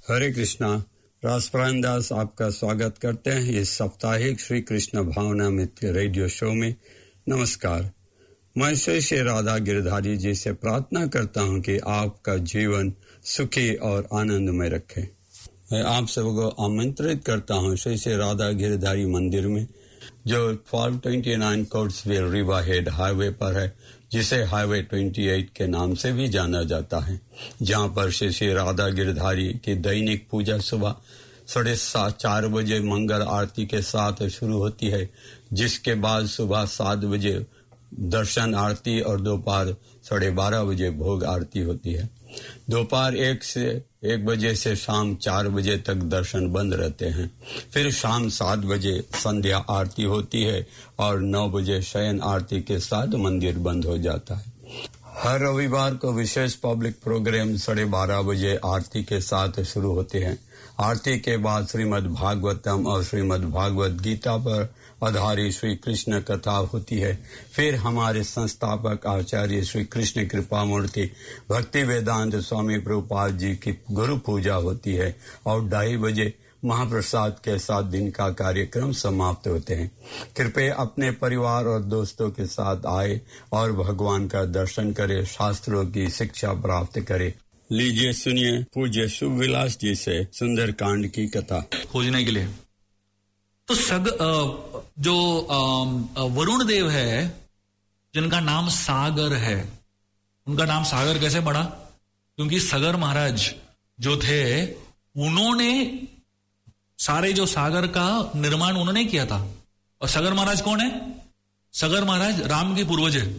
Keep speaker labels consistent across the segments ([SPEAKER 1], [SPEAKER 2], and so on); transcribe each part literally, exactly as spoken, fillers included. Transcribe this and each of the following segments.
[SPEAKER 1] हरे कृष्णा। रासप्राण दास आपका स्वागत करते हैं इस साप्ताहिक श्री कृष्ण भावना मित्र रेडियो शो में। नमस्कार। मैं श्री श्री राधा गिरधारी जी से प्रार्थना करता हूं कि आपका जीवन सुखी और आनंदमय रखे। मैं आप सबको आमंत्रित करता हूं श्री श्री राधा गिरधारी मंदिर में, जो बारह सौ उनतीस कोट्सविल रिवरहेड हाईवे पर है, जिसे हाईवे अट्ठाईस के नाम से भी जाना जाता है, जहां पर श्री श्री राधा गिरधारी की दैनिक पूजा सुबह साढ़े सात चार बजे मंगल आरती के साथ शुरू होती है, जिसके बाद सुबह सात बजे दर्शन आरती और दोपहर साढ़े बारह बजे भोग आरती होती है। दोपहर एक से एक बजे से शाम चार बजे तक दर्शन बंद रहते हैं। फिर शाम सात बजे संध्या आरती होती है और नौ बजे शयन आरती के साथ मंदिर बंद हो जाता है। हर रविवार को विशेष पब्लिक प्रोग्राम साढ़े बारह बजे आरती के साथ शुरू होते हैं। आरती के बाद श्रीमद् भागवतम और श्रीमद् भागवत गीता पर आधारित श्री कृष्ण कथा होती है। फिर हमारे संस्थापक आचार्य श्री कृष्ण कृपा मूर्ति भक्ति वेदांत स्वामी प्रभुपाद जी की गुरु पूजा होती है और ढाई बजे महाप्रसाद के साथ दिन का कार्यक्रम समाप्त होते हैं। कृपया अपने परिवार और दोस्तों के साथ आए और भगवान का दर्शन करें, शास्त्रों की शिक्षा प्राप्त करें। लीजिए सुनिए पूज्य शुभ विलास जी से सुंदर कांड की कथा।
[SPEAKER 2] खोजने के लिए तो सग जो वरुण देव है, जिनका नाम सागर है, उनका नाम सागर कैसे पड़ा? क्योंकि सगर महाराज जो थे, उन्होंने सारे जो सागर का निर्माण उन्होंने किया था। और सगर महाराज कौन है? सगर महाराज राम के पूर्वज है।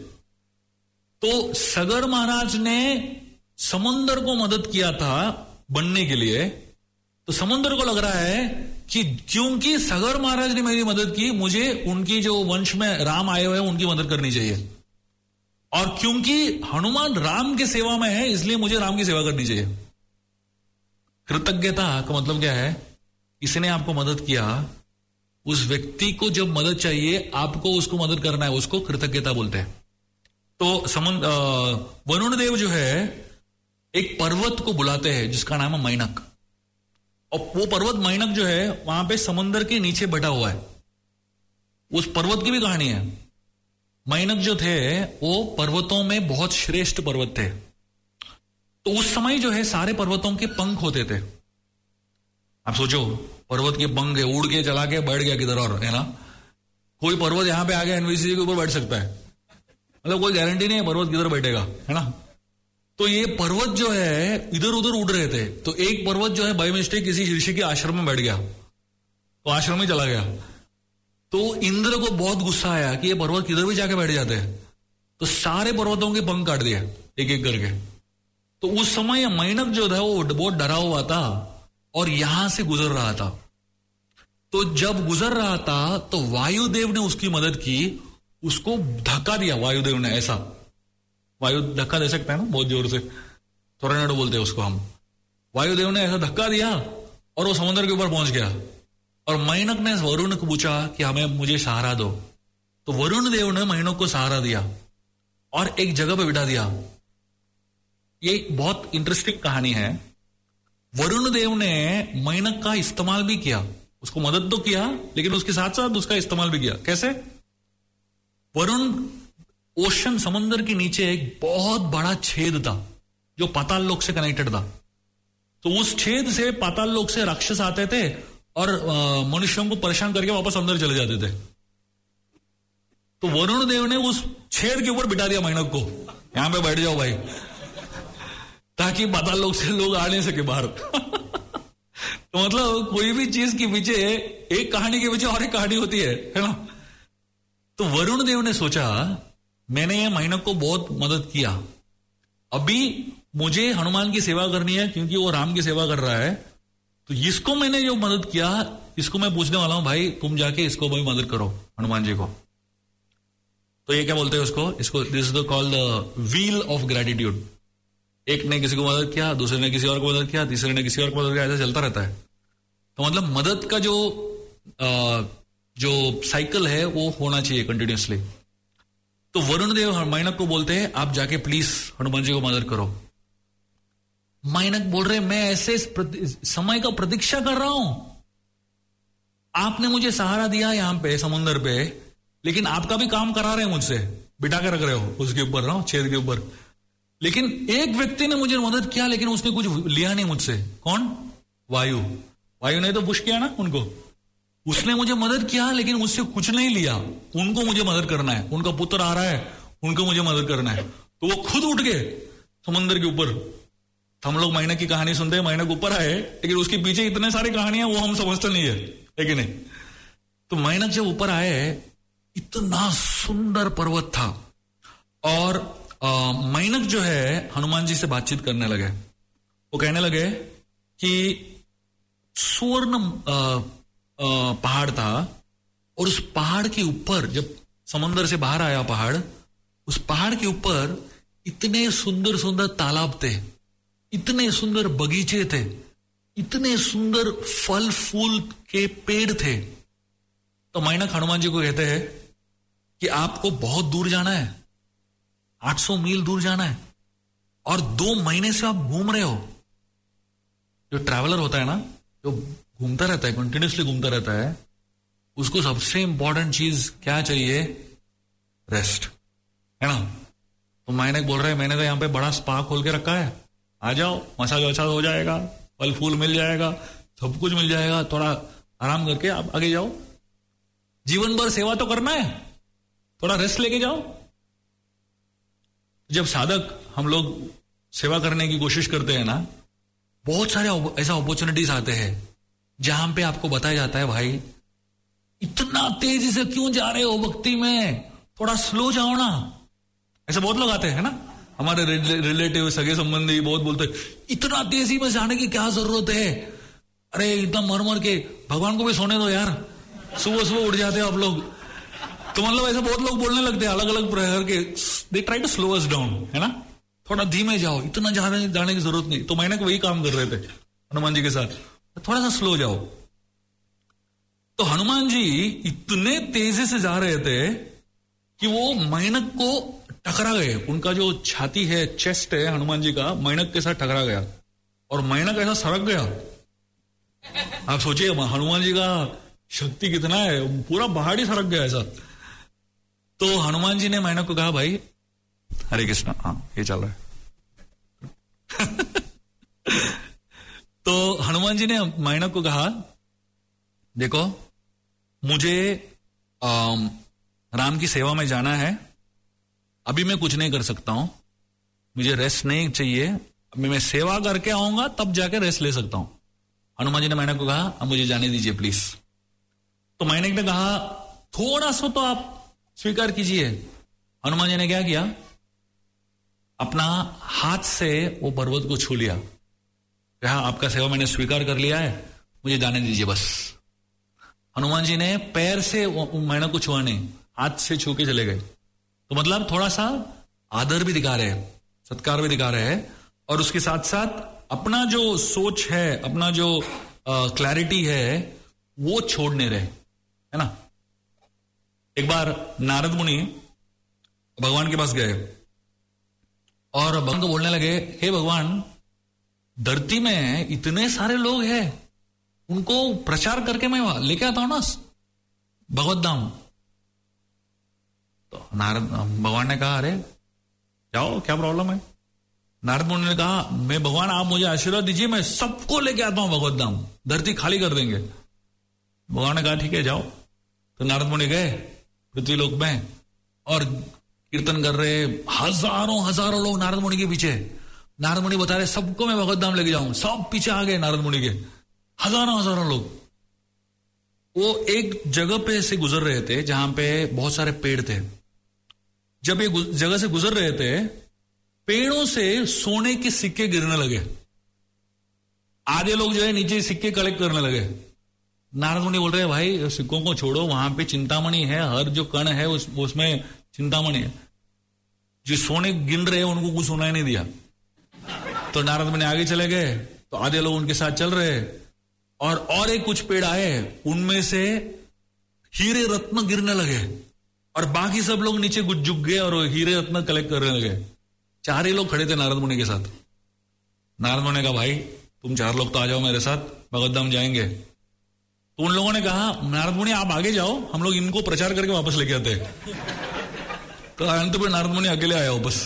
[SPEAKER 2] तो सगर महाराज ने समुद्र को मदद किया था बनने के लिए। तो समुद्र को लग रहा है कि क्योंकि सगर महाराज ने मेरी मदद की, मुझे उनकी जो वंश में राम आए हुए हैं उनकी मदद करनी चाहिए। और क्योंकि हनुमान राम की सेवा में है, इसलिए मुझे राम की सेवा करनी चाहिए। कृतज्ञता का मतलब क्या है? किसी ने आपको मदद किया, उस व्यक्ति को जब मदद चाहिए आपको उसको मदद करना है, उसको कृतज्ञता बोलते हैं। तो समुद्र वरुण देव जो है एक पर्वत को बुलाते हैं जिसका नाम है मैनक। और वो पर्वत मैनक जो है वहां पे समुद्र के नीचे बैठा हुआ है। उस पर्वत की भी कहानी है। मैनक जो थे वो पर्वतों में बहुत श्रेष्ठ पर्वत थे। तो उस समय जो है सारे पर्वतों के पंख होते थे। आप सोचो, पर्वत के पंख है, उड़ के चला के बैठ गया किधर और, है ना? कोई पर्वत यहां पे आ गया एनवीसी के ऊपर बैठ सकता है, मतलब कोई गारंटी नहीं है पर्वत किधर बैठेगा, है ना? तो ये पर्वत जो है इधर उधर उड़ रहे थे। तो एक पर्वत जो है बाय मिस्टेक किसी ऋषि के आश्रम में बैठ गया, तो आश्रम में चला गया। तो इंद्र को बहुत गुस्सा आया कि ये पर्वत किधर भी जाके बैठ जाते हैं। तो सारे पर्वतों के पंख काट दिए एक एक करके। तो उस समय मैनक जो था वो बहुत डरा हुआ था और यहां से गुजर रहा था। तो जब गुजर रहा था तो वायुदेव ने उसकी मदद की, उसको धक्का दिया वायुदेव ने। ऐसा वायु धक्का दे सकता है ना, बहुत जोर से, टोर्नेडो बोलते हैं उसको हम। वायुदेव ने ऐसा धक्का दिया और वो समुद्र के ऊपर पहुंच गया। और मैनक ने वरुण को पूछा कि हमें मुझे सहारा दो। तो वरुण देव ने मैनक को सहारा दिया और एक जगह पे बिठा दिया। ये बहुत इंटरेस्टिंग कहानी है। वरुण देव ने मैनक का इस्तेमाल भी किया, उसको मदद तो किया लेकिन उसके साथ साथ उसका इस्तेमाल भी किया। कैसे? वरुण ओशन समुद्र के नीचे एक बहुत बड़ा छेद था जो पाताल लोक से कनेक्टेड था। तो उस छेद से पाताल लोक से राक्षस आते थे और मनुष्यों को परेशान करके वापस अंदर चले जाते थे। तो वरुण देव ने उस छेद के ऊपर बिठा दिया मैनक को, यहां पे बैठ जाओ भाई, ताकि पाताल लोक से लोग आ नहीं सके बाहर। तो मतलब कोई भी चीज के पीछे, एक कहानी के पीछे और एक कहानी होती है, है ना? तो वरुण देव ने सोचा मैंने ये मैनक को बहुत मदद किया, अभी मुझे हनुमान की सेवा करनी है क्योंकि वो राम की सेवा कर रहा है। तो इसको मैंने जो मदद किया, इसको मैं पूछने वाला हूं, भाई तुम जाके इसको भी मदद करो, हनुमान जी को। तो ये क्या बोलते हैं उसको, इसको this is called the wheel of gratitude. एक ने किसी को मदद किया, दूसरे ने किसी और को मदद किया, तीसरे ने किसी और को मदद किया, ऐसा चलता रहता है। तो मतलब मदद का जो आ, जो साइकिल है वो होना चाहिए कंटिन्यूसली। तो वरुण देव मैनक को बोलते हैं आप जाके प्लीज हनुमान जी को मदद करो। माइनक बोल रहे मैं ऐसे समय का प्रतीक्षा कर रहा हूं, आपने मुझे सहारा दिया यहां पे समुद्र पे, लेकिन आपका भी काम करा रहे हैं मुझसे, बिठा के रख रहे हो उसके ऊपर ना, छेद के ऊपर। लेकिन एक व्यक्ति ने मुझे मदद किया, लेकिन उसने कुछ लिया नहीं मुझसे। कौन? वायु। वायु ने तो पुश किया ना उनको, उसने मुझे मदद किया लेकिन मुझसे कुछ नहीं लिया। उनको मुझे मदद करना है, उनका पुत्र आ रहा है, उनको मुझे मदद करना है। तो वो खुद उठ गए समुद्र के ऊपर। हम लोग माइनक की कहानी सुनते हैं, माइनक ऊपर आए, लेकिन उसके पीछे इतने सारी कहानियां वो हम समझते नहीं है, है कि नहीं? तो माइनक जब ऊपर आए, इतना सुंदर पर्वत था, और माइनक जो है हनुमान जी से बातचीत करने लगे। वो कहने लगे कि सुवर्ण पहाड़ था, और उस पहाड़ के ऊपर, जब समुद्र से बाहर आया पहाड़, उस पहाड़ के ऊपर इतने सुंदर सुंदर तालाब थे, इतने सुंदर बगीचे थे, इतने सुंदर फल फूल के पेड़ थे। तो माइनक हनुमान जी को कहते हैं कि आपको बहुत दूर जाना है, आठ सौ मील दूर जाना है, और दो महीने से आप घूम रहे हो। जो ट्रैवलर होता है ना, जो घूमता रहता है, कंटिन्यूसली घूमता रहता है, उसको सबसे इंपॉर्टेंट चीज क्या चाहिए? रेस्ट, है ना? तो माइनक बोल रहे हैं मैंने तो यहां पे बड़ा स्पा खोल के रखा है, आ जाओ, मसाज वसाज हो जाएगा, फल फूल मिल जाएगा, सब कुछ मिल जाएगा, थोड़ा आराम करके आप आगे जाओ। जीवन भर सेवा तो करना है, थोड़ा रेस्ट लेके जाओ। जब साधक हम लोग सेवा करने की कोशिश करते हैं ना, बहुत सारे ऐसा अपॉर्चुनिटीज आते हैं जहां पे आपको बताया जाता है भाई इतना तेजी से क्यों जा रहे हो भक्ति में, थोड़ा स्लो जाओ ना। ऐसे बहुत लोग आते हैं ना, हमारे रिलेटिव, सगे संबंधी बहुत बोलते हैं इतना तेजी में जाने की क्या जरूरत है, अरे इतना मर मर के भगवान को भी सोने दो यार, सुबह सुबह उठ जाते हो आप लोग। तो मतलब ऐसे बहुत लोग बोलने लगते हैं अलग अलग प्रकार के, they try to slow us down, है ना, थोड़ा धीमे जाओ, इतना जाने जाने की जरूरत नहीं। तो मैंने वही काम कर रहे थे हनुमान जी के साथ, थोड़ा सा स्लो जाओ। तो हनुमान जी इतने तेजी से जा रहे थे कि वो मैनक को टकरा गए। उनका जो छाती है, चेस्ट है हनुमान जी का, मैनक के साथ टकरा गया, और मैनक ऐसा सरक गया। आप सोचिए हनुमान जी का शक्ति कितना है, पूरा पहाड़ ही सरक गया ऐसा। तो हनुमान जी ने मैनक को कहा भाई हरे कृष्ण, हाँ ये चल रहा है। तो हनुमान जी ने मैनक को कहा देखो मुझे आम, राम की सेवा में जाना है, अभी मैं कुछ नहीं कर सकता हूं, मुझे रेस्ट नहीं चाहिए, अभी मैं सेवा करके आऊंगा तब जाके रेस्ट ले सकता हूं। हनुमान जी ने मैनक को कहा अब मुझे जाने दीजिए प्लीज। तो मैनक ने कहा थोड़ा सा तो आप स्वीकार कीजिए। हनुमान जी ने क्या किया, अपना हाथ से वो पर्वत को छू लिया, कहा आपका सेवा मैंने स्वीकार कर लिया है, मुझे जाने दीजिए बस। हनुमान जी ने पैर से मैनक को छुआ नहीं, हाथ से छू के चले गए। तो मतलब थोड़ा सा आदर भी दिखा रहे हैं, सत्कार भी दिखा रहे हैं, और उसके साथ साथ अपना जो सोच है, अपना जो क्लैरिटी है वो छोड़ नहीं रहे, है ना। एक बार नारद मुनि भगवान के पास गए और भगवान को बोलने लगे हे भगवान, धरती में इतने सारे लोग हैं, उनको प्रचार करके मैं लेके आता हूं ना भगवत धाम। तो नारद भगवान ने कहा अरे जाओ, क्या प्रॉब्लम है। नारद मुनि ने कहा मैं भगवान आप मुझे आशीर्वाद दीजिए, मैं सबको लेके आता हूं भगवत धाम, धरती खाली कर देंगे। भगवान ने कहा ठीक है जाओ। तो नारद मुनि गए पृथ्वीलोक में और कीर्तन कर रहे, हजारों हजारों लोग नारद मुनि के पीछे। नारद मुनि बता रहे सबको मैं भगवत धाम लेके जाऊं, सब पीछे आ गए नारद मुनि के, हजारों हजारों लोग। वो एक जगह पे से गुजर रहे थे जहां पे बहुत सारे पेड़ थे। जब ये जगह से गुजर रहे थे, पेड़ों से सोने के सिक्के गिरने लगे। आधे लोग जो है नीचे सिक्के कलेक्ट करने लगे। नारद मुनि बोल रहे हैं भाई सिक्कों को छोड़ो, वहां पे चिंतामणि है, हर जो कण है उस, उसमें चिंतामणि है। जो सोने गिन रहे हैं उनको कुछ सुनाई नहीं दिया। तो नारद मुनि आगे चले गए, तो आधे लोग उनके साथ चल रहे, और और एक कुछ पेड़ आए, उनमें से हीरे रत्न गिरने लगे, और बाकी सब लोग नीचे झुक गए और हीरे रत्न कलेक्ट करने लगे। चार ही लोग खड़े थे नारद मुनि के साथ। नारद मुनि ने कहा भाई तुम चार लोग तो आ जाओ मेरे साथ, भगवत धाम जाएंगे। तो उन लोगों ने कहा नारद मुनि आप आगे जाओ, हम लोग इनको प्रचार करके वापस लेके आते हैं। तो अंत में नारद मुनि अकेले आया वापस।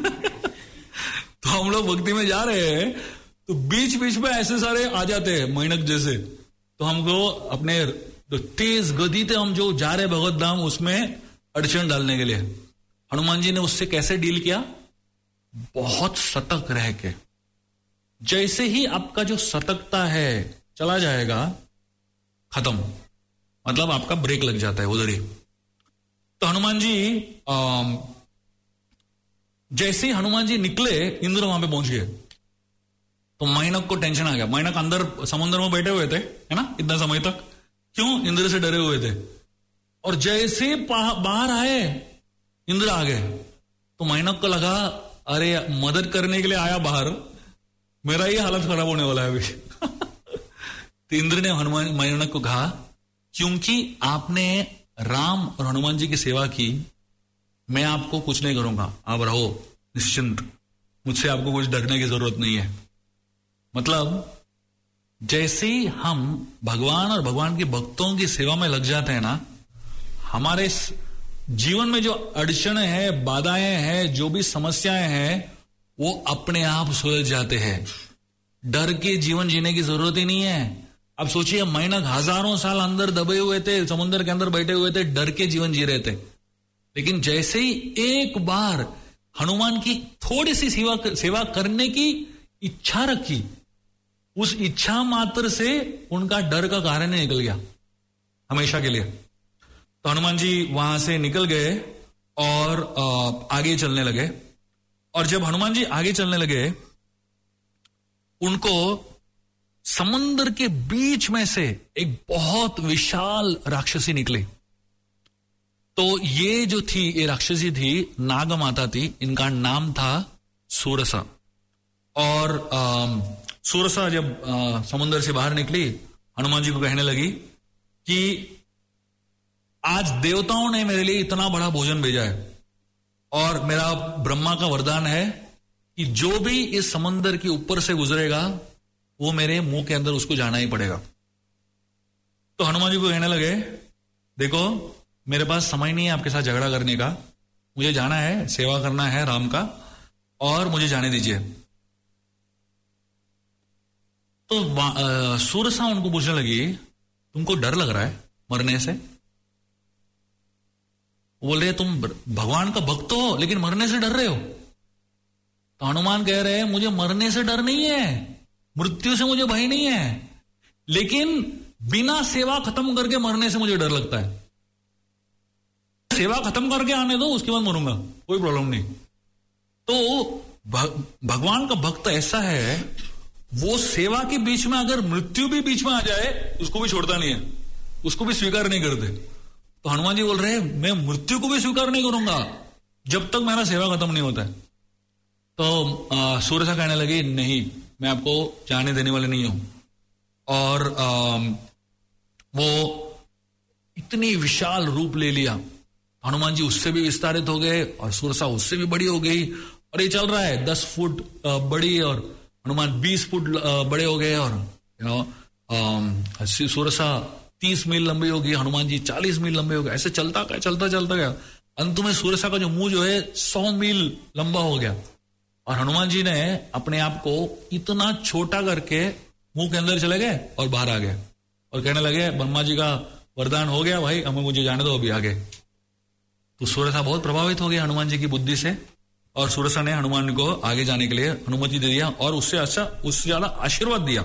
[SPEAKER 2] तो हम लोग भक्ति में जा रहे हैं तो बीच बीच में ऐसे सारे आ जाते हैं मैनक जैसे, तो हमको अपने तो तेज गति से हम जो जा रहे भगवत धाम उसमें अड़चन डालने के लिए। हनुमान जी ने उससे कैसे डील किया? बहुत सतर्क रह के। जैसे ही आपका जो सतर्कता है चला जाएगा, खत्म, मतलब आपका ब्रेक लग जाता है उधर ही। तो हनुमान जी आम, जैसे ही हनुमान जी निकले इंद्र वहां पे पहुंच गए, तो मैनक को टेंशन आ गया। मैनक अंदर समुद्र में बैठे हुए थे, है ना, इतना समय तक। क्यों? इंद्र से डरे हुए थे। और जैसे बाहर आए इंद्र आ गए, तो मैनक को लगा अरे मदद करने के लिए आया बाहर, मेरा ये हालत खराब होने वाला है अभी। तो इंद्र ने हनुमान मैनक को कहा क्योंकि आपने राम और हनुमान जी की सेवा की, मैं आपको कुछ नहीं करूंगा, आप रहो निश्चिंत, मुझसे आपको कुछ डरने की जरूरत नहीं है। मतलब जैसे ही हम भगवान और भगवान के भक्तों की सेवा में लग जाते हैं ना, हमारे जीवन में जो अड़चने हैं, बाधाएं हैं, जो भी समस्याएं हैं, वो अपने आप सुलझ जाते हैं। डर के जीवन जीने की जरूरत ही नहीं है। अब सोचिए मैनक हजारों साल अंदर दबे हुए थे, समुद्र के अंदर बैठे हुए थे, डर के जीवन जी रहे थे। लेकिन जैसे ही एक बार हनुमान की थोड़ी सी सेवा सेवा करने की इच्छा रखी, उस इच्छा मात्र से उनका डर का कारण निकल गया हमेशा के लिए। तो हनुमान जी वहां से निकल गए और आगे चलने लगे। और जब हनुमान जी आगे चलने लगे, उनको समुद्र के बीच में से एक बहुत विशाल राक्षसी निकली। तो ये जो थी, ये राक्षसी थी, नाग माता थी, इनका नाम था सूरसा। और आ, सूरसा जब आ, समुद्र से बाहर निकली, हनुमान जी को कहने लगी कि आज देवताओं ने मेरे लिए इतना बड़ा भोजन भेजा है और मेरा ब्रह्मा का वरदान है कि जो भी इस समुद्र के ऊपर से गुजरेगा वो मेरे मुंह के अंदर उसको जाना ही पड़ेगा। तो हनुमान जी को कहने लगे देखो मेरे पास समय नहीं है आपके साथ झगड़ा करने का, मुझे जाना है, सेवा करना है राम का, और मुझे जाने दीजिए। तो सूरसा उनको पूछने लगी तुमको डर लग रहा है मरने से? बोल रहे तुम भगवान का भक्त हो लेकिन मरने से डर रहे हो। तो हनुमान कह रहे हैं मुझे मरने से डर नहीं है, मृत्यु से मुझे भय नहीं है, लेकिन बिना सेवा खत्म करके मरने से मुझे डर लगता है। सेवा खत्म करके आने दो, उसके बाद मरूंगा, कोई प्रॉब्लम नहीं। तो भगवान का भक्त ऐसा है, वो सेवा के बीच में अगर मृत्यु भी बीच में आ जाए उसको भी छोड़ता नहीं है, उसको भी स्वीकार नहीं करते। तो हनुमान जी बोल रहे हैं मैं मृत्यु को भी स्वीकार नहीं करूंगा जब तक मेरा सेवा खत्म नहीं होता है। तो सूरसा कहने लगी नहीं, मैं आपको जाने देने वाले नहीं हूं। और आ, वो इतनी विशाल रूप ले लिया, हनुमान जी उससे भी विस्तारित हो गए और सूरसा उससे भी बड़ी हो गई। और ये चल रहा है दस फुट बड़ी और हनुमान बीस फुट बड़े हो गए, और यू नो सूरसा तीस मील लंबी हो गई, हनुमान जी चालीस मील लंबे हो गए। ऐसे चलता गया चलता चलता गया, अंत में सूरसा का जो मुंह जो है सौ मील लंबा हो गया। और हनुमान जी ने अपने आप को इतना छोटा करके मुंह के अंदर चले गए और बाहर आ गए और कहने लगे ब्रह्मा जी का वरदान हो गया भाई, हमें मुझे जाने दो अभी आगे। तो सूरसा बहुत प्रभावित हो गया हनुमान जी की बुद्धि से, और सूरसा ने हनुमान को आगे जाने के लिए अनुमति दे दिया और उससे अच्छा उससे ज्यादा आशीर्वाद दिया।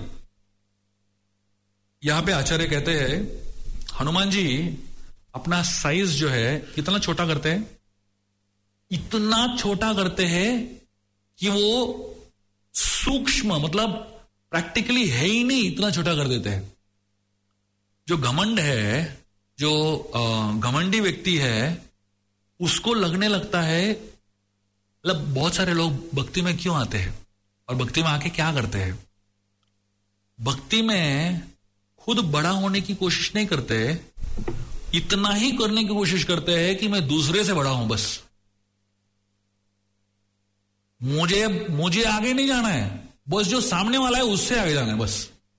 [SPEAKER 2] यहां पे आचार्य कहते हैं हनुमान जी अपना साइज जो है कितना छोटा करते हैं, इतना छोटा करते हैं कि वो सूक्ष्म, मतलब प्रैक्टिकली है ही नहीं, इतना छोटा कर देते हैं। जो घमंड है, जो घमंडी व्यक्ति है, उसको लगने लगता है, मतलब बहुत सारे लोग भक्ति में क्यों आते हैं और भक्ति में आके क्या करते हैं? भक्ति में खुद बड़ा होने की कोशिश नहीं करते, इतना ही करने की कोशिश करते हैं कि मैं दूसरे से बड़ा हूं, बस मुझे मुझे आगे नहीं जाना है, बस जो सामने वाला है उससे आगे जाना है बस।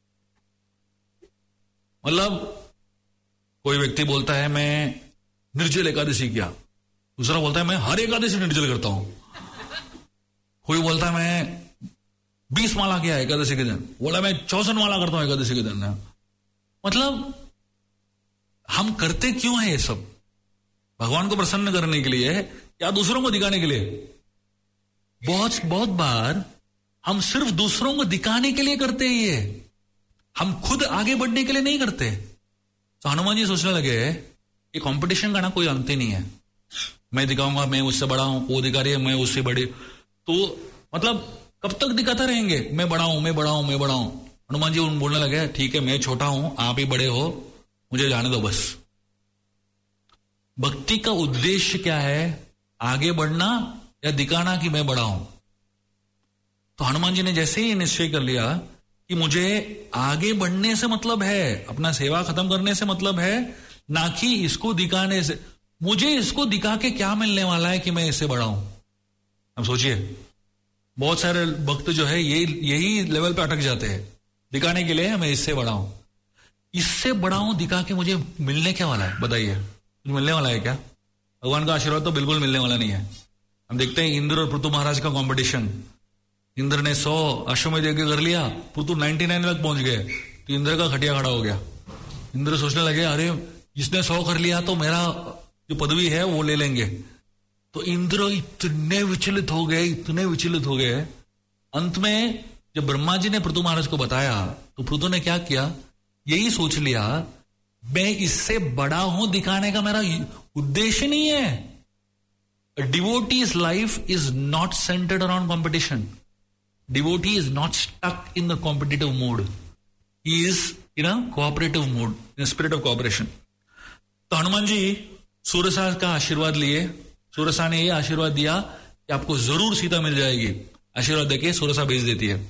[SPEAKER 2] मतलब कोई व्यक्ति बोलता है मैं निर्जल एकादशी किया, दूसरा बोलता है मैं हर एकादशी निर्जल करता हूं, कोई बोलता है मैं बीस माला किया एकादशी के दिन, बोला मैं चौसठ माला करता हूं एकादशी के दिन। मतलब हम करते क्यों है ये सब? भगवान को प्रसन्न करने के लिए या दूसरों को दिखाने के लिए? बहुत बहुत बार हम सिर्फ दूसरों को दिखाने के लिए करते हैं, ये हम खुद आगे बढ़ने के लिए नहीं करते। तो हनुमान जी सोचने लगे ये कंपटीशन का ना कोई अंत ही नहीं है, मैं दिखाऊंगा मैं उससे बड़ा हूं, वो दिखा रही है मैं उससे बड़ी, तो मतलब कब तक दिखाते रहेंगे मैं बड़ा हूं मैं बड़ा हूं मैं बड़ा हूं। हनुमान जी उन बोलने लगे ठीक है मैं छोटा हूं, आप ही बड़े हो, मुझे जाने दो बस। भक्ति का उद्देश्य क्या है? आगे बढ़ना या दिखाना कि मैं बड़ा हूं? तो हनुमान जी ने जैसे ही निश्चय कर लिया कि मुझे आगे बढ़ने से मतलब है, अपना सेवा खत्म करने से मतलब है, ना कि इसको दिखाने से। मुझे इसको दिखा के क्या मिलने वाला है कि मैं इससे बड़ा हूं? अब सोचिए, बहुत सारे भक्त जो है यही यही लेवल पे अटक जाते हैं, दिखाने के लिए मैं इससे बड़ा हूं, इससे बड़ा हूं, दिखा के मुझे मिलने क्या वाला है? बताइए, मिलने वाला है क्या? भगवान का आशीर्वाद तो बिल्कुल मिलने वाला नहीं है। हम देखते हैं इंद्र और पृथु महाराज का कंपटीशन, इंद्र ने सौ अश्वमेध यज्ञ कर लिया, पृथु नाइनटी नाइन तक पहुंच गए, तो इंद्र का खटिया खड़ा हो गया। इंद्र सोचने लगे अरे जिसने सौ कर लिया तो मेरा जो पदवी है वो ले लेंगे। तो इंद्र इतने विचलित हो गए, इतने विचलित हो गए, अंत में जब ब्रह्मा जी ने पृथु महाराज को बताया तो पृथु ने क्या किया? यही सोच लिया मैं इससे बड़ा हूं, दिखाने का मेरा उद्देश्य नहीं है। Devotee's life is not centered around competition. Devotee is not stuck in the competitive mode, he is in a cooperative mode, in spirit of cooperation. तो हनुमान जी सूरसा का आशीर्वाद लिए। सूरसा ने यह आशीर्वाद दिया कि आपको जरूर सीता मिल जाएगी। आशीर्वाद देके सूरसा भेज देती है।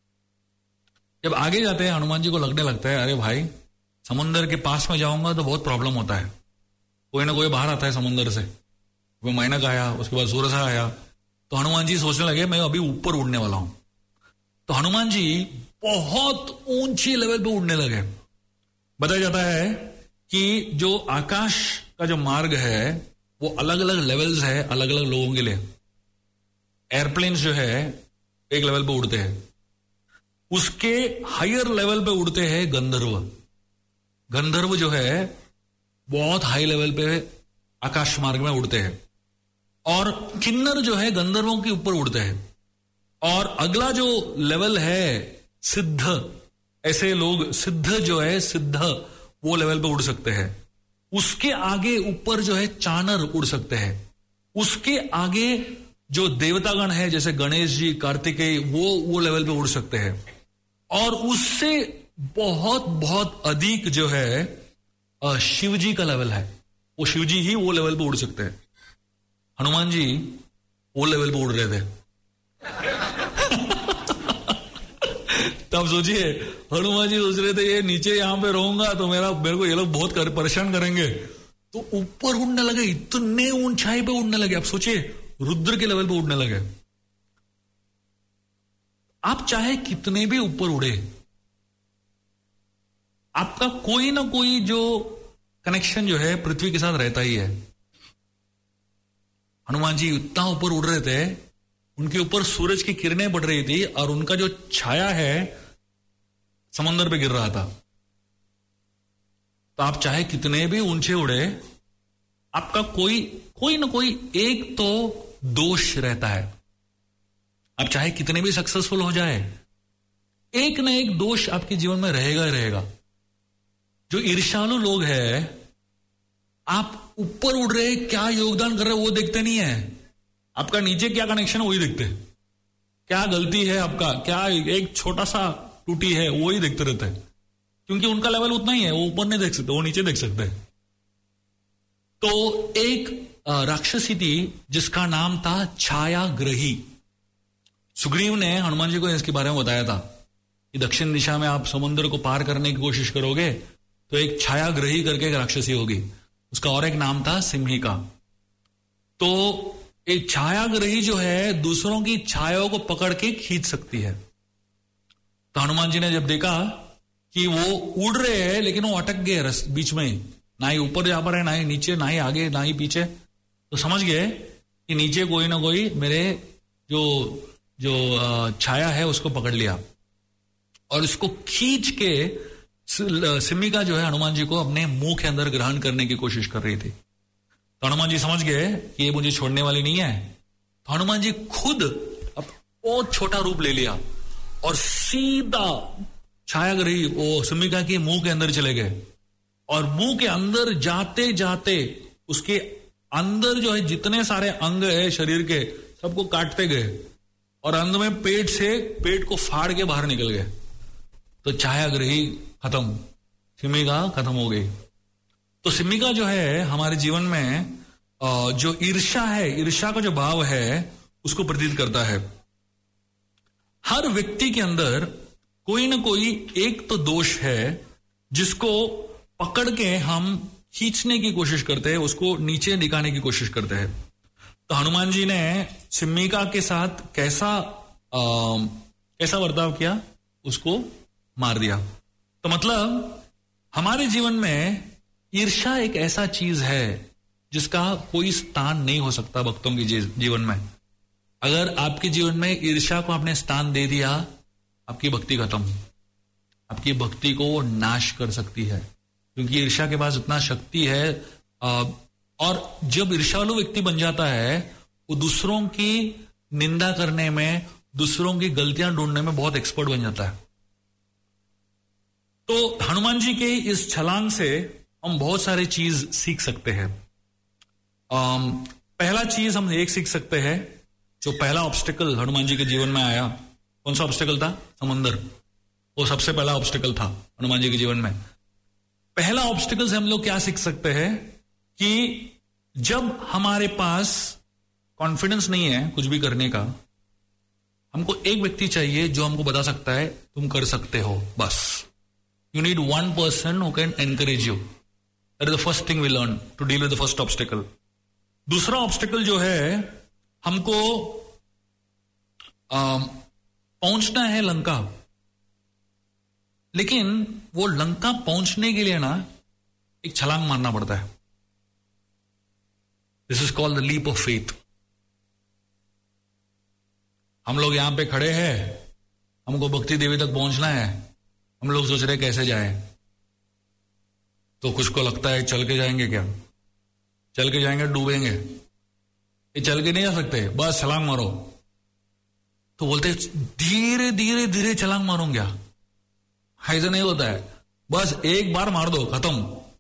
[SPEAKER 2] जब आगे जाते हैं हनुमान जी को लगने लगता है अरे भाई समुंदर के पास में जाऊंगा तो बहुत प्रॉब्लम होता है, कोई ना कोई बाहर आता है समुंदर से। वो मैनक आया, उसके बाद सूरसा आया, तो हनुमान जी सोचने लगे मैं अभी ऊपर उड़ने वाला हूं। तो हनुमान जी बहुत ऊंचे लेवल पे उड़ने लगे। बताया जाता है कि जो आकाश का जो मार्ग है वो अलग अलग लेवल्स है, अलग अलग लोगों के लिए। एयरप्लेन जो है एक लेवल पे उड़ते हैं, उसके हायर लेवल पे उड़ते हैं गंधर्व। गंधर्व जो है बहुत हाई लेवल पे आकाश मार्ग में उड़ते हैं, और किन्नर जो है गंधर्वों के ऊपर उड़ते हैं। और अगला जो लेवल है सिद्ध, ऐसे लोग सिद्ध जो है सिद्ध वो लेवल पे उड़ सकते हैं। उसके आगे ऊपर जो है चानर उड़ सकते हैं। उसके आगे जो देवतागण है जैसे गणेश जी, कार्तिकेय, वो वो लेवल पे उड़ सकते हैं। और उससे बहुत बहुत अधिक जो है शिव जी का लेवल है, वो शिव जी ही वो लेवल पे उड़ सकते हैं। हनुमान जी वो लेवल पे उड़ रहे थे। तब सोचिए हनुमान जी सोच रहे थे ये नीचे यहां पे रहूंगा तो मेरा मेरे को ये लोग बहुत कर, परेशान करेंगे, तो ऊपर उड़ने लगे, इतने ऊंचाई पे उड़ने लगे। आप सोचिए रुद्र के लेवल पे उड़ने लगे। आप चाहे कितने भी ऊपर उड़े, आपका कोई ना कोई जो कनेक्शन जो है पृथ्वी के साथ रहता ही है। हनुमान जी इतना ऊपर उड़ रहे थे, उनके ऊपर सूरज की किरणें पड़ रही थी और उनका जो छाया है समंदर पे गिर रहा था। तो आप चाहे कितने भी ऊंचे उड़े, आपका कोई कोई ना कोई एक तो दोष रहता है। आप चाहे कितने भी सक्सेसफुल हो जाए, एक ना एक दोष आपके जीवन में रहेगा ही रहेगा। जो ईर्ष्यालु लोग हैं, आप ऊपर उड़ रहे क्या योगदान कर रहे वो देखते नहीं है, आपका नीचे क्या कनेक्शन है वही देखते, क्या गलती है आपका, क्या एक छोटा सा टूटी है वही देखते रहते हैं, क्योंकि उनका लेवल उतना ही है, वो ऊपर नहीं देख सकते, वो नीचे देख सकते हैं। तो एक राक्षसी थी जिसका नाम था छायाग्रही। सुग्रीव ने हनुमान जी को इसके बारे में बताया था कि दक्षिण दिशा में आप समुद्र को पार करने की कोशिश करोगे तो एक छायाग्रही करके एक राक्षसी होगी, उसका और एक नाम था सिंहिका। तो एक छायाग्रही जो है दूसरों की छायाओं को पकड़ के खींच सकती है। तो हनुमान जी ने जब देखा कि वो उड़ रहे हैं लेकिन वो अटक गए रस बीच में, ना ही ऊपर जा पा रहे, ना ही नीचे, ना ही आगे, ना ही पीछे, तो समझ गए कि नीचे कोई ना कोई मेरे जो जो छाया है उसको पकड़ लिया और इसको खींच के सिम्मिका जो है हनुमान जी को अपने मुंह के अंदर ग्रहण करने की कोशिश कर रही थी। तो हनुमान जी समझ गए कि ये मुझे छोड़ने वाली नहीं है, तो हनुमान जी खुद अब बहुत छोटा रूप ले लिया और सीधा छायाग्रही वो सिम्मिका के मुंह के अंदर चले गए और मुंह के अंदर जाते जाते उसके अंदर जो है जितने सारे अंग है शरीर के सबको काटते गए और अंत में पेट से पेट को फाड़ के बाहर निकल गए। तो छायाग्रही खत्म, सिम्मिका खत्म हो गई। तो सिम्मिका जो है हमारे जीवन में जो ईर्ष्या है, ईर्ष्या का जो भाव है उसको प्रतीत करता है। हर व्यक्ति के अंदर कोई ना कोई एक तो दोष है जिसको पकड़ के हम खींचने की कोशिश करते हैं, उसको नीचे दिखाने की कोशिश करते हैं। तो हनुमान जी ने सिम्मिका के साथ कैसा आ, कैसा बर्ताव किया, उसको मार दिया। तो मतलब हमारे जीवन में ईर्ष्या एक ऐसा चीज है जिसका कोई स्थान नहीं हो सकता भक्तों के जीवन में। अगर आपके जीवन में ईर्ष्या को आपने स्थान दे दिया, आपकी भक्ति खत्म, आपकी भक्ति को नाश कर सकती है, क्योंकि ईर्ष्या के पास इतना शक्ति है। और जब ईर्ष्यालु व्यक्ति बन जाता है वो दूसरों की निंदा करने में, दूसरों की गलतियां ढूंढने में बहुत एक्सपर्ट बन जाता है। तो हनुमान जी के इस छलांग से हम बहुत सारी चीज सीख सकते हैं। पहला चीज हम एक सीख सकते हैं, जो पहला ऑब्स्टिकल हनुमान जी के जीवन में आया, कौन सा ऑब्स्टिकल था? समंदर। वो सबसे पहला ऑब्स्टिकल था हनुमान जी के जीवन में। पहला ऑब्स्टिकल से हम लोग क्या सीख सकते हैं कि जब हमारे पास कॉन्फिडेंस नहीं है कुछ भी करने का, हमको एक व्यक्ति चाहिए जो हमको बता सकता है तुम कर सकते हो, बस। You need one person who can encourage you. That is the first thing we learn to deal with the first obstacle. दूसरा ऑब्स्टिकल जो है, हमको पहुंचना है लंका, लेकिन वो लंका पहुंचने के लिए ना एक छलांग मारना पड़ता है। This is called the leap of faith. हम लोग यहां पे खड़े हैं, हमको भक्ति देवी तक पहुंचना है, हम लोग सोच रहे कैसे जाए, तो कुछ को लगता है चल के जाएंगे, क्या चल के जाएंगे डूबेंगे, ये चल के नहीं जा सकते, बस छलांग मारो। तो बोलते धीरे धीरे धीरे छलांग मारूंगा, ऐसा नहीं होता है, बस एक बार मार दो, खत्म।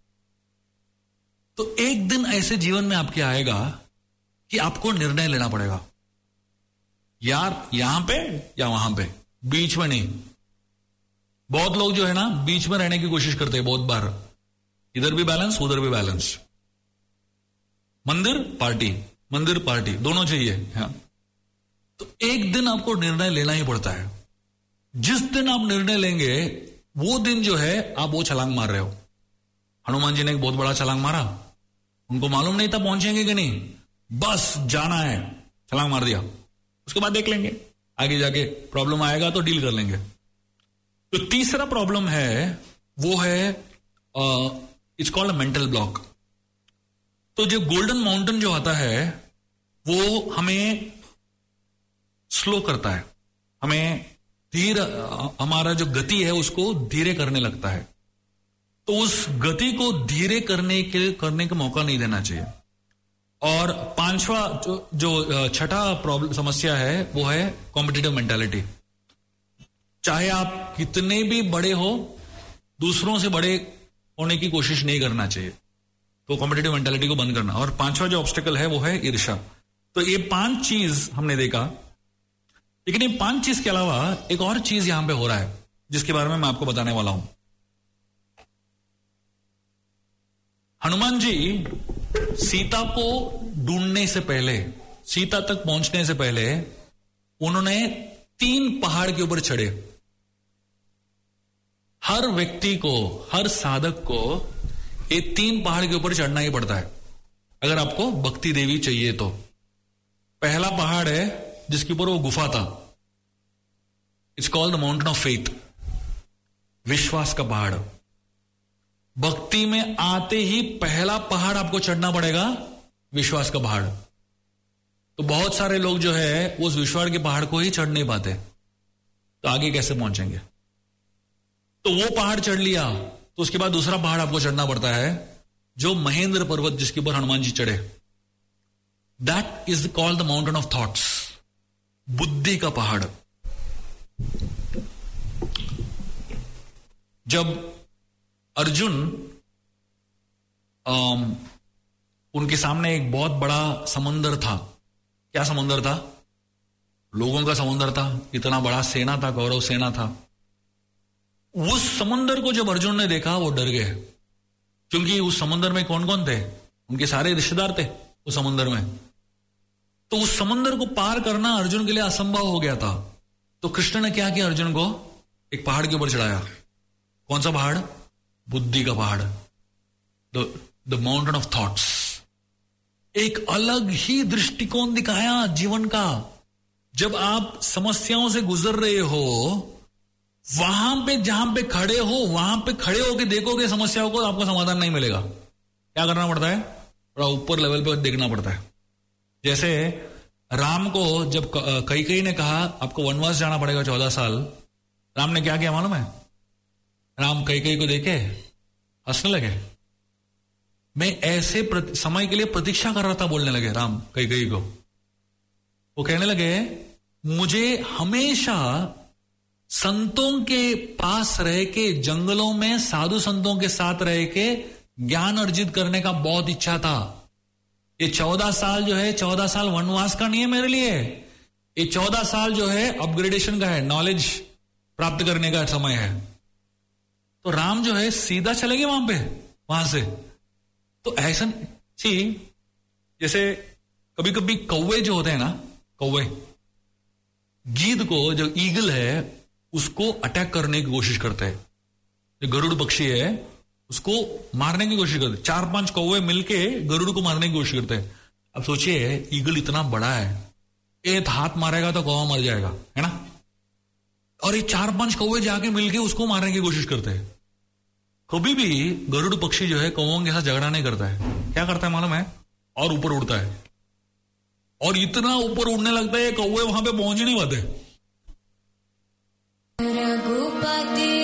[SPEAKER 2] तो एक दिन ऐसे जीवन में आपके आएगा कि आपको निर्णय लेना पड़ेगा, यार यहां पे या वहां पे, बीच में नहीं। बहुत लोग जो है ना बीच में रहने की कोशिश करते हैं, बहुत बार इधर भी बैलेंस उधर भी बैलेंस, मंदिर पार्टी मंदिर पार्टी दोनों चाहिए। हाँ। तो एक दिन आपको निर्णय लेना ही पड़ता है। जिस दिन आप निर्णय लेंगे वो दिन जो है आप वो छलांग मार रहे हो। हनुमान जी ने एक बहुत बड़ा छलांग मारा, उनको मालूम नहीं था पहुंचेंगे कि नहीं, बस जाना है, छलांग मार दिया। उसके बाद देख लेंगे आगे जाके प्रॉब्लम आएगा तो डील कर लेंगे। तो तीसरा प्रॉब्लम है वो है it's called a mental block. तो जो गोल्डन माउंटेन जो आता है वो हमें स्लो करता है, हमें धीरे, हमारा जो गति है उसको धीरे करने लगता है। तो उस गति को धीरे करने के करने का मौका नहीं देना चाहिए। और पांचवा जो जो छठा प्रॉब्लम समस्या है वो है कॉम्पिटिटिव मेंटालिटी। चाहे आप कितने भी बड़े हो, दूसरों से बड़े होने की कोशिश नहीं करना चाहिए। तो कॉम्पिटिटिव मेंटालिटी को बंद करना। और पांचवा जो ऑब्स्टिकल है वो है ईर्ष्या। तो ये पांच चीज हमने देखा, लेकिन ये पांच चीज के अलावा एक और चीज यहां पे हो रहा है जिसके बारे में मैं आपको बताने वाला हूं। हनुमान जी सीता को ढूंढने से पहले, सीता तक पहुंचने से पहले उन्होंने तीन पहाड़ के ऊपर चढ़े। हर व्यक्ति को, हर साधक को ये तीन पहाड़ के ऊपर चढ़ना ही पड़ता है अगर आपको भक्ति देवी चाहिए तो। पहला पहाड़ है जिसके ऊपर वो गुफा था, it's called the mountain of faith, विश्वास का पहाड़। भक्ति में आते ही पहला पहाड़ आपको चढ़ना पड़ेगा, विश्वास का पहाड़। तो बहुत सारे लोग जो है उस विश्वास के पहाड़ को ही चढ़ नहीं पाते, तो आगे कैसे पहुंचेंगे? तो वो पहाड़ चढ़ लिया तो उसके बाद दूसरा पहाड़ आपको चढ़ना पड़ता है, जो महेंद्र पर्वत जिसके ऊपर हनुमान जी चढ़े। That is called the mountain of thoughts, बुद्धि का पहाड़। जब अर्जुन आम, उनके सामने एक बहुत बड़ा समंदर था। क्या समंदर था? लोगों का समंदर था, इतना बड़ा सेना था, कौरव सेना था। उस समंदर को जब अर्जुन ने देखा वो डर गए, क्योंकि उस समंदर में कौन कौन थे? उनके सारे रिश्तेदार थे उस समंदर में। तो उस समंदर को पार करना अर्जुन के लिए असंभव हो गया था। तो कृष्ण ने क्या किया? अर्जुन को एक पहाड़ के ऊपर चढ़ाया। कौन सा पहाड़? बुद्धि का पहाड़, द माउंटेन ऑफ थॉट्स। एक अलग ही दृष्टिकोण दिखाया जीवन का। जब आप समस्याओं से गुजर रहे हो, वहां पे जहां पे खड़े हो, वहां पे खड़े होके देखोगे समस्याओं को, आपको समाधान नहीं मिलेगा। क्या करना पड़ता है? थोड़ा ऊपर लेवल पे देखना पड़ता है। जैसे राम को जब कैकेयी ने कहा आपको वनवास जाना पड़ेगा चौदह साल, राम ने क्या किया मालूम है? राम कैकेयी को देखे हंसने लगे। मैं ऐसे समय के लिए प्रतीक्षा कर रहा था, बोलने लगे राम कैकेयी को। वो कहने लगे मुझे हमेशा संतों के पास रह के, जंगलों में साधु संतों के साथ रह के ज्ञान अर्जित करने का बहुत इच्छा था। ये चौदह साल जो है, चौदह साल वनवास का नहीं है मेरे लिए। ये चौदह साल जो है अपग्रेडेशन का है, नॉलेज प्राप्त करने का समय है। तो राम जो है सीधा चले गए वहां पे, वहां से। तो ऐसा सी जैसे कभी कभी कौवे जो होते हैं ना, कौवे गीद को, जो ईगल है उसको अटैक करने की कोशिश करते हैं। जो गरुड़ पक्षी है उसको मारने की कोशिश करते हैं। चार पांच कौवे मिलके गरुड़ को मारने की कोशिश करते हैं। अब सोचिए ईगल इतना बड़ा है, एक हाथ मारेगा तो कौवा मर जाएगा, है ना? और ये चार पांच कौवे जाके मिलके उसको मारने की कोशिश करते हैं। कभी भी गरुड़ पक्षी जो है कौवों के साथ झगड़ा नहीं करता है। क्या करता है मालूम है? और ऊपर उड़ता है, और इतना ऊपर उड़ने लगता है कौवे वहां पे पहुंच ही नहीं पाते।
[SPEAKER 3] रघुपति